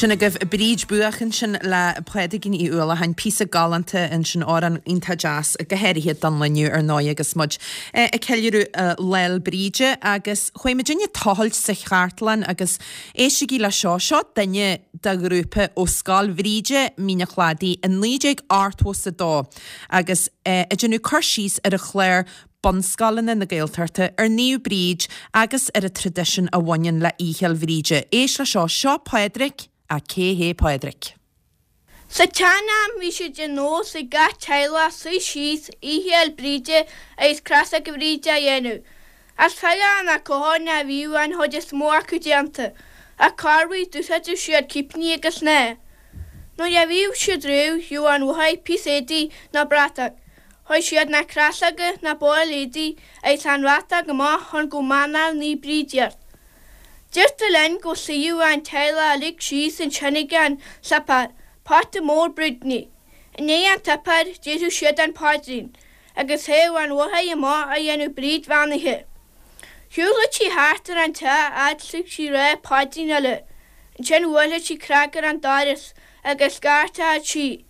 Sinna goibh bríd buachan sin le poedigin í uala hain písa galanta in sin áran inta jazz a gohéirithe don leniu ar ná agus mud. E ceilú leil bríide agus chuimiidirne táhailt sa chartlan agus éisiigí le seo seo daine da grúpa ó sáil bríide mína chládaí in líideag artwas a dó agus a dgenú chuirsís ar a chléir bonscalanna na gailtarta ar níú bríd agus ar a tradition a bhain le ícheal bríide. Éis le seo seo Padraig a cé hé Padraig. Sa teanam bhí si de nó sa ga teile sa síos ícheal bríide agus crasa go bríide a dhéanú. As feile na cóána a bhíú an chuid is mór acu déanta, a carhaí dúsaidir siad cipní agus né. nó a bhíú siad rú hiú an bhaid písédí na bratach. Hoi siad na crasaga na bóilédí agus an rata go má chun go manal ní brídeart. Dirta len go siú an teile a lig síos in Shanigan sapar, páta mór brudni. Né an tapar déú siad an pádrin, agus héu an wahaid má a dhéanú bríd vanithe. Hiúla tí hátar an ta adlig sí ré pádrin eile, an sin bhla tí cragar an daris agus garta a tí.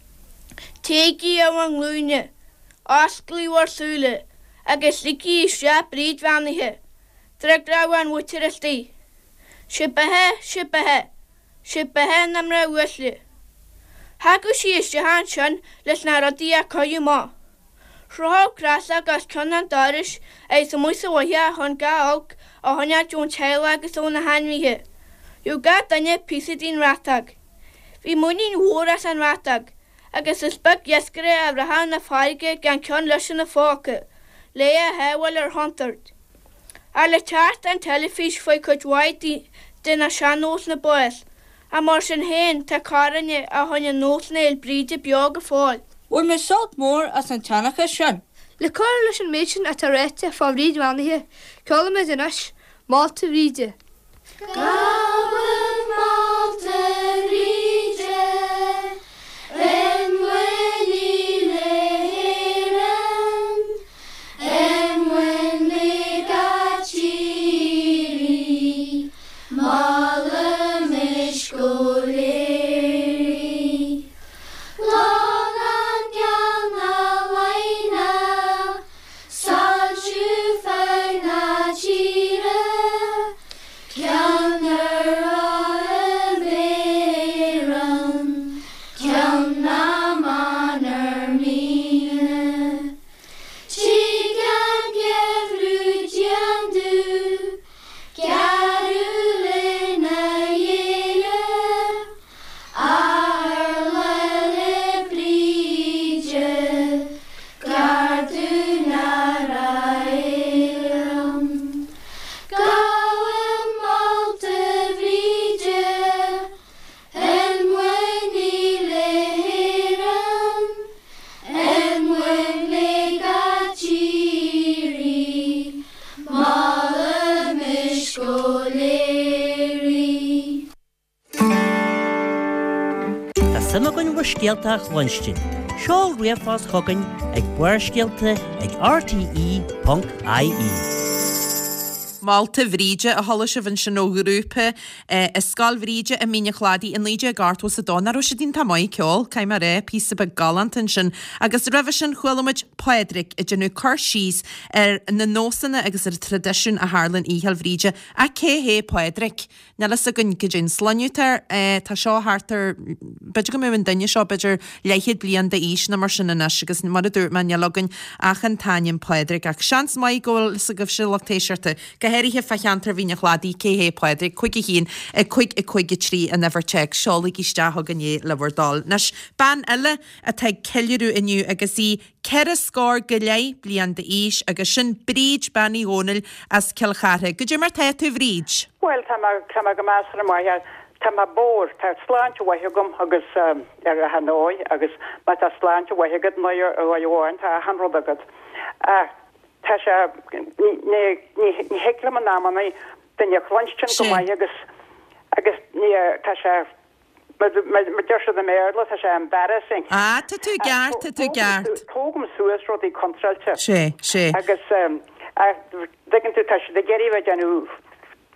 Téigi a an glúne, osglí war súle, agus ligi i sra bríd vanithe. Drag rá an wutir a stí. Sibahe, sibahe, sibahe nam ra wysle. Hagu si ysdi han sin les na rodi a coiu má. Rhó grasa gas cyn an daris eis y mwys o wahia hon ga og a honia John Taylor agus o na hanmihe. Yw ga danya pisid i'n ratag. Fi mwni'n wôr as an ratag, agus ysbag iesgre a rahan na ffaige gan cyn lys yn y ffóca, leia hewal ar hontard. A le tart an telefís foi coid waid din a seanós na boes, a mar sin hen ta carane a honja nós na il bríide beag a fáil. O'r me salt mór as an tanach a sin. Le car leis an méidsin a tarrete fá bríd vanithe, cola me din as Malta bríide. Gabhfuil Malta bríide, en winni lehéireann, en winni gachiri, mala mishkoleri. Long an galna laina, salju faina chira, Kjaunar a beiran, kjauna manar mine. Chigan gefru djandu, garu lena yere, arlele bríide, gardu nara eiram. Gabhfuil Malta bríide, en winni lehéireann, en winni gachiri, mala mishkoleri. Tá sama gon bhar scialta chluinstin. Seáil riamhás chugainn ag buair scialta ag r t e dot i e. Malta bhríide a thola se bhain sin ó grúpa is sáil bhríide a míne chládaí in líide gartwas a dóna ro sé dín tamáid ceol, caiim a ré písa be galantain sin, agus rahah sin chualamuid Padraig i dgenú chuirsís ar na nósanna agus ar tradiisiún a Harlan ícheal bhríide a cé hé Padraig. Nelas a gunn go djin slaniútar tá seo hartar beidir go mún daine seo beidir leichiad blian de ís na mar sin inis agus mar a dúr man nealagann achan tainin Padraig ach seans mai ggóil sa goh se lechtéisiirta Gehéirithe fachantar bhíne chládaí cé hé Padraig chuig hín a chuig i chuig trí a nevercheck seála isteach ganné le bhardal. Nes ban eile a teag ceilú inniu agus í ceir scór go lei blian de ís agus sin bríd banní hónil as cilchathe. Go dtí mar te tú bríd? Well, tá má go más ar mai tá má bór tá sláinte waithegum agus ar a Hanoi agus má tá sláinte waithegad nóir a bhhain tá hanrod agad. Tá sé ní heicla man námanna den chluinstin go mai agus agus ní tá sé mar deir de méla tá sé embarrassing. Ah, tá tú gart, tá tú gart. Tógam suas rud í contrailte. Sé, sé. Agus dagin tú tá sé de geirí bheith anú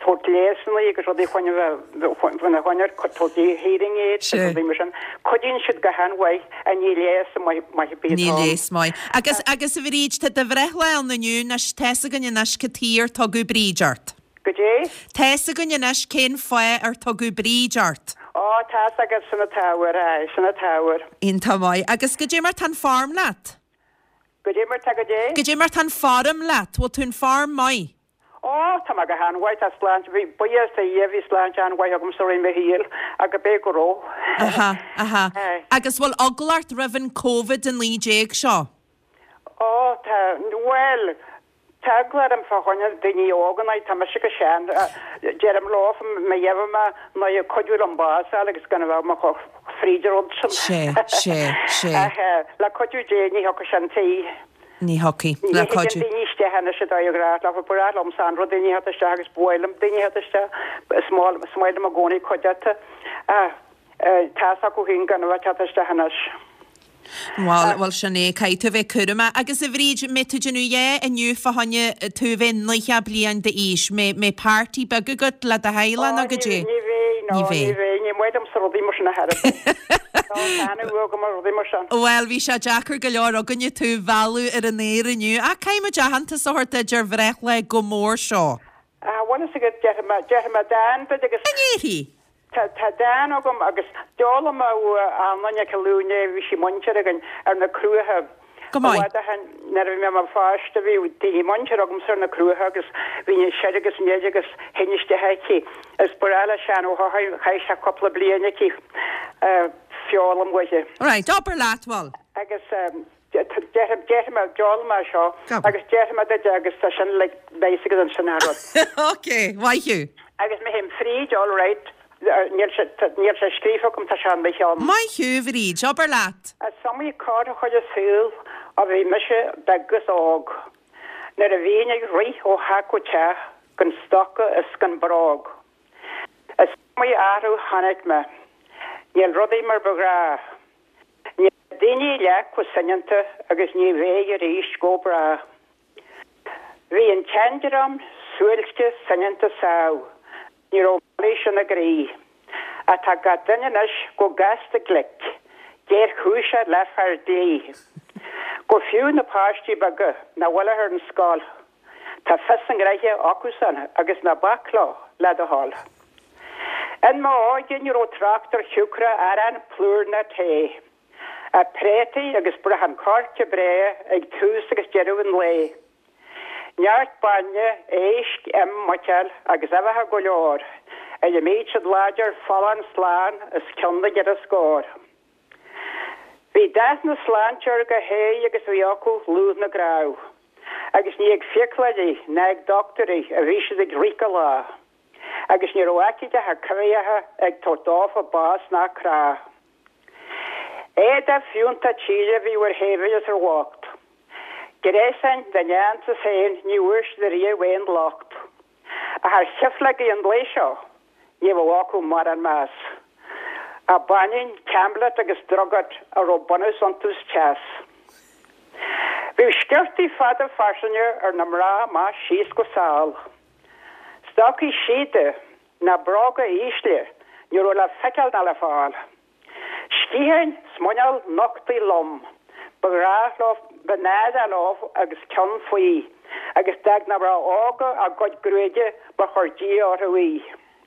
lésanna agus rudí chuine bhna chuinear chutóí hearing aid mar sin chudín siad go hanhaid a ní léas mai bí. Ní lés mai. Agus agus a bhríd te de bhrethleil naniu nas teasa gan nas catír tugu brídeart. Go dé? Teasa gan nas cén foié ar tugu brídeart. Á tá agus sanna táhar a sanna táhar. In tá mai. Agus go dé mar tan farm leat? Go dé mar tá go dé? Go dé mar tan farm leat, bhil tún farm mai? Ó tá go hanhaid a sláint bhí buas a dhéhí sláint anhaid agam soí me híal a go bé go ró. Aha, aha. Agus bhfuil aglaart raibhann COVID an líéag seo? Ó tá well taglar am fáine daoine ógannaid tá si go sean Jerem láf me dhéhma na coidú an bás agus gan bh mar chu fríidir sé sé sé le coidú déanaí ho go seantaí. Ní hoci le coidú. Níiste hena sé dagrá le burá am san ro daine hat se agus builm daine hat se smáil smaile a gcónaí coideata tá go hín gan bh chaiste henas. Well, well sinné caiite bheith curma agus a bhríd métuidirú é aniu fahanne tú bhéin leiche blian de ís mé mé pártí begagat le a heilean a go dé. Ní bhé ní muidm sa rodí mar na head. Well, bhí se Jackar go leor aganne tú bhealú ar an éirniu a caiime dehananta soirta idir bhrech le go mór seo. Bhana sa go deama dan be agus Anéhí? Tá dan agam agus deála anhaine ceúne bhí si muintear agan ar na cruúthe. nar bhí me mar fáiste bhí daoine muintear agam sar na cruúthe agus bhíine sé agus méide agus héiste heici. Is burála sean ó chaid se coppla blianaí fiálam goide. Right, obair láthil. Agus deime deála seo agus deime agus tá sin le béise an sinárad. Ok, waithú. Agus mé him fríd all right. Níl se scrífa gom tá sean me seán. Mai hiú bhríd, obair láat. A samí cá chuid a súil a bhí meise begus ág. Nar a bhíine rí ó haú te gan stocha is gan brág. A samí áú hanig me. Níl rudaí mar begrá. Ní daoine le chu sananta agus ní bhéige ríis go bra. Bhí an tenderam súilte sananta sao. Ní óléis an a grí. A tá ga duineis go gasta glic, géir chúise lefar dé. Go fiú na páistí baga na bhfuil ar an scáil. Tá fesan greiche acusan agus na baclá le a hall. En má ágin ó tractor hiúcra ar an plúr na té. A prétaí agus brahan carte bré ag tús agus jeúin lé. Neart banne éisc em motel agus efathe go leor, a je méid siad láidir fallan sláán is cionna get a scór. Bhí deas na sláintear go hé agus bhí acu lúd na grá, agus ní ag fiiclaidí na ag doctorí a bhí siad ag rica lá, agus ní roiiciide ha creiathe ag tordáf a bás na crá. Éad a fiúnta tíide bhí war héhas ar wacht. Gerésan den neanta féin níúirs de rí bhhain locht. A haar siflaí an léisio, ní bhhacu mar an más. A banin camblet agus drogad a ro bonus antus chas. Bhí sceirtaí fada farsanne ar na mrá má síos go sáil. Stoci siide na braga ísle ní ro le feiceal na le fáil. Scíhain smoineal nochtaí lom. Berálof benáda lof agus cean faoi, agus dag na bra ága a god gruide ba chordí áraí.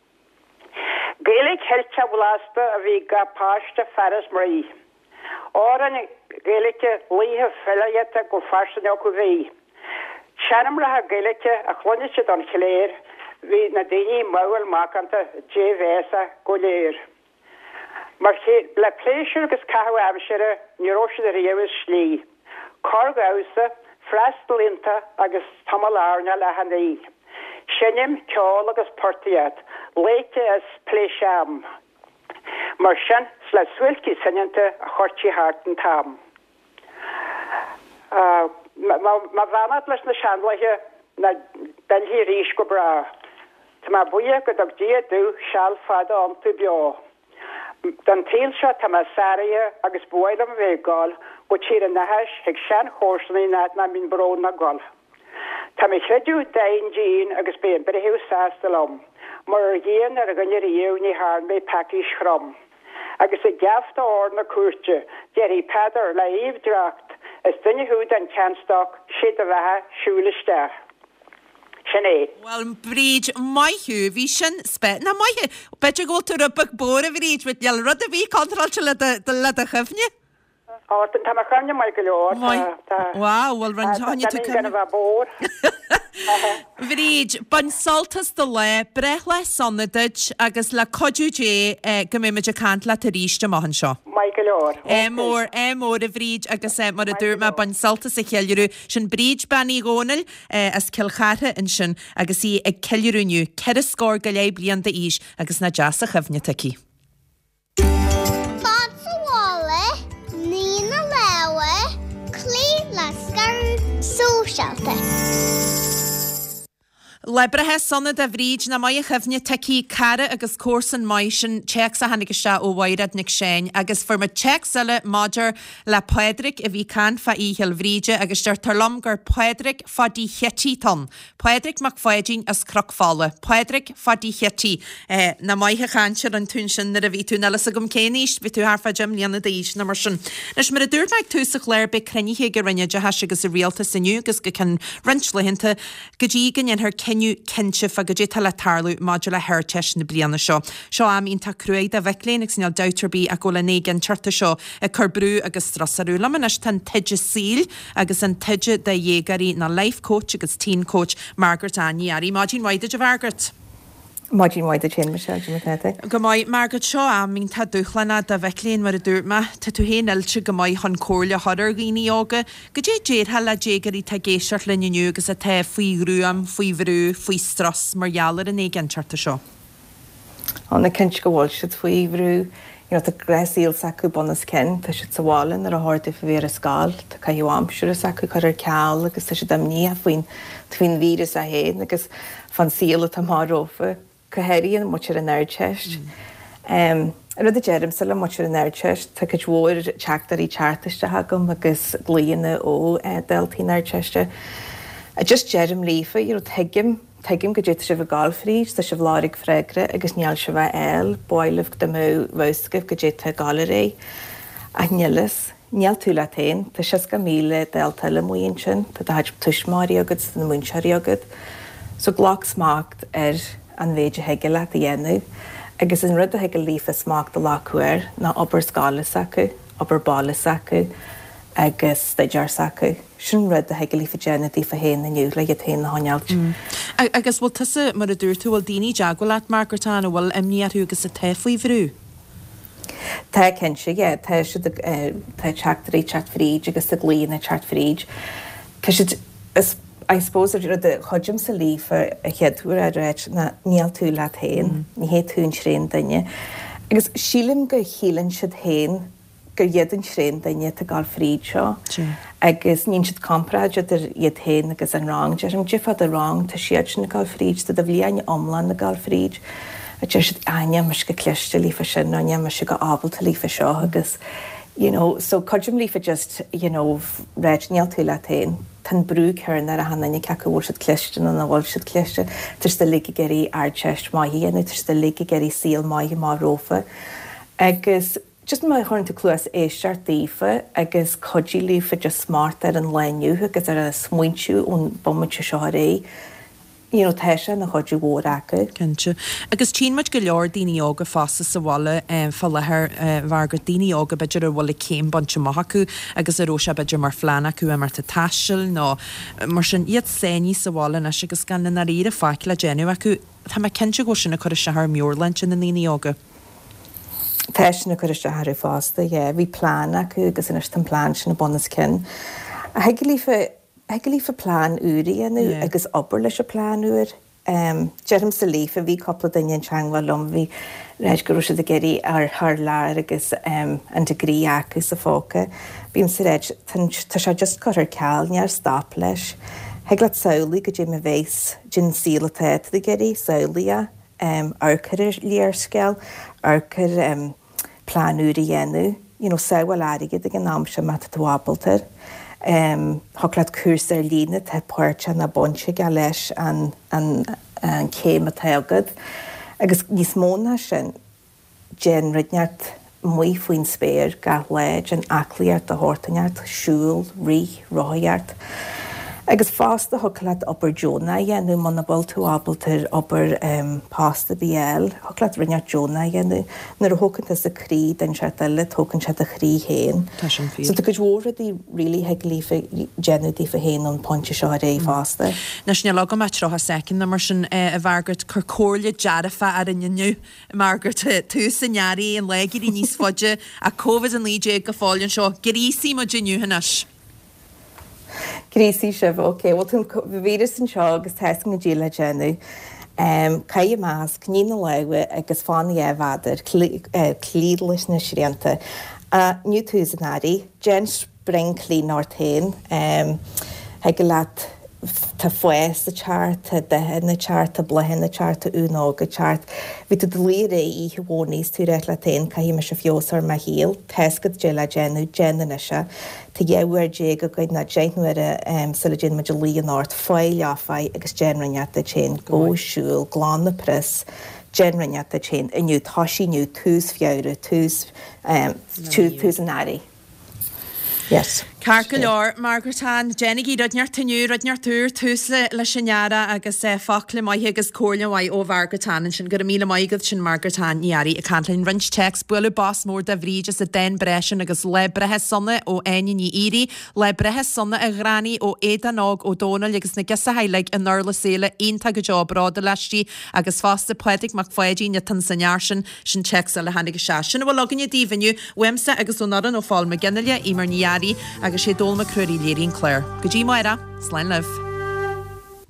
Gaelig helcha blasta a bhí ga páiste ferris marí. Áran gaelige líthe fellaiete go farsan go bhí. Seanam ratha gaelige a chluneise don chléir hí na daoine máil mácanta dé bhésa go léir. Mar le pléisiir agus cahu abseire níróise a réhs slí. Cargása, freistalínta agus tamalárne le hanaí. Sinnim ceáil agus portiad, léite as pléisiam. Mar sin le suilci sananta a chortí hart an tam. Ma bhanad leis na seanlaithe na denhí ríis go bra. Tá má buie go ag díadú seall fada antú beá. Dan tíl seo tá sária agus buid am bhéáil go tíad a nahais ag sean chósannaí na na mín bró na gáil. Tá mé creú dain Jean agus ben bre hiú sástalom, mar géan ar a gannne riúní haar mé paki schrom. Agus a gafta or na cuate, Jerry Padder le íomdracht, is dunne húd an canstock, siad a bheit siúlisteach. Sinné. Well, bríd maithú, bhí sin spe na maithe, beidir go tú rubach bóra bhríd, bit leal rud a bhí contralte le a chufne? Á, tá mar chunne mai go leor. Wow, well, ran táine tú cynne. Tá bór. Bhríd, ban saltas do le, brech le sonnadid, agus le codú dé go mimiid a cant le taríiste mahan seo. Mai go leor. É mór, é mór a bhríd, agus é mar a dúr me ban saltas a cheilirú, sin bríd banní gónal as cilchathe in sin, agus í ag ceilirúniu, ceir a scór go le blian da ís, agus na jazz a chufne tací. Sóisialta. Lebrethe sonna a bhríd na mai a chufne tací cara agus cósan mai sin check a hanig se ó bhairad nic séin, agus forma check sile Maidir le Padraig a bhí can fa íhil bhríide agus deir tarlam gur Padraig fadí chetí ton. Padraig mac fáidín as crocfála. Padraig fadí chetí. Eh, na maithe chansir an tún sin na a bhí tú nelas a gom céníist, bhí tú harfa jam líanana daís na mar sin. Nes mar a dúr meid túsach leir be crennithe go rinne de heis agus a rialta siniu agus go can rinsle hinta go dígan in her Kenú kense fa go dé le tarlú Maidir le hairteis na bliana seo. Seo am ínta cruaid a bheitlénig sin dauterbí a go le négan charta seo a chubrú agus strasarú lamanis tan teide síl agus an teide de dhégarí na life coach agus teen coach Margaret Annie Ari. Máidín waide de Margaret. Máidín waide chéan me se me Go mai Margaret seo am mín tá dúchlanna de bheitléin mar a dúrma tá tú hé ilte go mai hon cóirle hodar gíní ága go dé déad hall a dégarí tá géisiart le nniu agus a te faoi grúam, faoi bhrú, faoi stras margheallar in éigen charta seo. Anna cinse go bhil siad faoi bhrú, tá gréisíal sacu bonas cin, tá siad sahálan ar a háirta fa bhéar a scáil, tá caiú amsúr a sacu chu ar ceall agus tá siad am ní a faoin faoin vírus a héin agus fan síala tá márófa. Cohéiríon muir an airteist. Rud a deirim sa le muir an airteist, tá go bhór teachtarí chartaiste hagam agus glíana ó deltaí airteiste. A just deirim lífa, ar teigim, teigim go dtí se bh gáilfríd, tá se bhláigh freigra agus neall se bheith eil, báileh do mó bhoscah go dtí galaré a nelas, neall tú le tain, tá se go míle delta le muon sin, tá haid tuismáí agad na muinseí agad. So glách smacht ar an bhéide heige le a dhéanú, agus an rud a heige lífa smacht do lácuir na obair scála sacu, obair bála sacu, agus staidir sacu. Sin rud a heige lífa déanana dí fa héin naniu le a héin na hánealt. Agus bhil tusa mar a dúir tú bhil daoine deaglaat Margaretana bhil imníarú agus a tefaí bhrú. Tá cinse, é, tá si tá teachtarí chat fríd agus a glíonna chat fríd. Tá si I suppose ar de chodjum sa lífa a cheadúr a réit na níl tú le héin, ní hé tún sréin daine. Agus sílim go chélann siad héin gur dhéadan sréin daine a gáil fríd seo. Agus nín siad compráid ar iad héin agus an rang. Dearm difad a rang tá siad sin na gáil fríd, tá a bhliain omlan na gáil fríd. A deir siad aine mar go cleiste lífa sin, aine mar go ábalta lífa seo agus. You know, so chodjum lífa just, you know, réit níl tú le héin. Tan brú cearn ar a hanna cecha bhór siad cléiste an bhil siad cléiste, tus de liga geirí airteist maihíana, tus de liga geirí síl maihí má rófa. Agus just mai chuirnta clúas éisteart dífa agus codí lífa just smart ar an leniu agus ar a smuintú ón bommate seo ré. You know, teise na chodú bhór acu. Cinse. Agus tín muid go leor daoine ága fása sa bhla fá lethir bhargur daoine ága beidir ar bhla céim bonte maithacu agus a róise beidir mar flean acu a mar tá taisil nó mar sin iad séní sa bhla na agus gan na riad a faic le déanú acu tá me cinse go sinna chuir se th mórlaint sin na daoine ága. Teisina chuir se thir fásta, é, bhí plán acu agus in an plán sin na bonas cin. A heige lífa Eg lífa plán úri anu agus obair leis a plán úr. Jerem sa lífa bhí coppla daine teanghil lom bhí réis go rúise a geirí ar th leir agus an degree acu sa fóca. Bhím sa réid tá se just chuir ceall near stop leis. Heglaat saolaí go dtí a bhéis gin síla téit a geirí saolaí arcar líar scéal, arcar plán úri anu. you know, saoil aige ag an amse mat tuabaltar. Um, Thuglaat cúrs ar lína tá páirte na bonse ga leis an, an, an céim a teagad. Agus níos móna sin gen ridneart mwy fwy'n spéir ga leid an acliart a hortaneart, siúl, rí, roiart. Agus fásta thuglaat obair Jonah dhéanú man na bol tú abaltar obair um, pasta biel, thuglaat rinneart Jonah dhéanú, nar a thugann sa crí den seart eile, thugann seart a chrí héin. So tu go dúra di really heag lífa genú di fa héin an pontse seo a ré fásta. Nes ne logam a trocha second na mar sin a bhargart cur cóirle jarafa ar inniu, Margaret tú sanjari an legir i níos fodge a COVID an líide go fáilin seo, gerísí mo giniu hanas. Grísí sibh, ok, well tún bhíras an seo agus teisc na díla genú. Um, Caia más, cní na lewe agus fána éhhadar, clíd leis na srianta. A nniu tús an ári, Jen spring clín ortain, um, heag leat ta fues a chart, ta dehen a chart, ta blehen a chart, ta unog a chart. Vi tu dlíre i hwónís tu rech latain ca hi me se fiosar ma híl, tesgad gela genu, genu nisha, ta gewar jeg a gwaid na jainu ar a um, sila gin ma jali an ort, fai liafai agus genraniat a chain, go siúl, glán na pris, genraniat a chain, a new tashi new tús fiaure, tús, um, tús an ari. Yes. Carca leor, Margaret Han, Jenny gí rodneart taniu, rodneart túr, tús le, le sinara agus e fach le maithe agus córle mai ó Margaret Han, sin gur míle maigad sin Margaret Han iari a cantlin rinch text bwyle bos mór da vrí just a den bresin agus le brethe sonne ó einin i iri, le brethe sonne a grani ó éda nog ó Donal agus na gisa heilig a nurla sele einta go job ráda leisí agus fasta poetic mac foiedi na tan sanjar sin sin text a le hannig a sin bhil login i dífaniu, wemsa agus ó naran ó fáil me gennelia imar niari agus sé dul me cruí léirín Claire. Go dí maira, slein liv.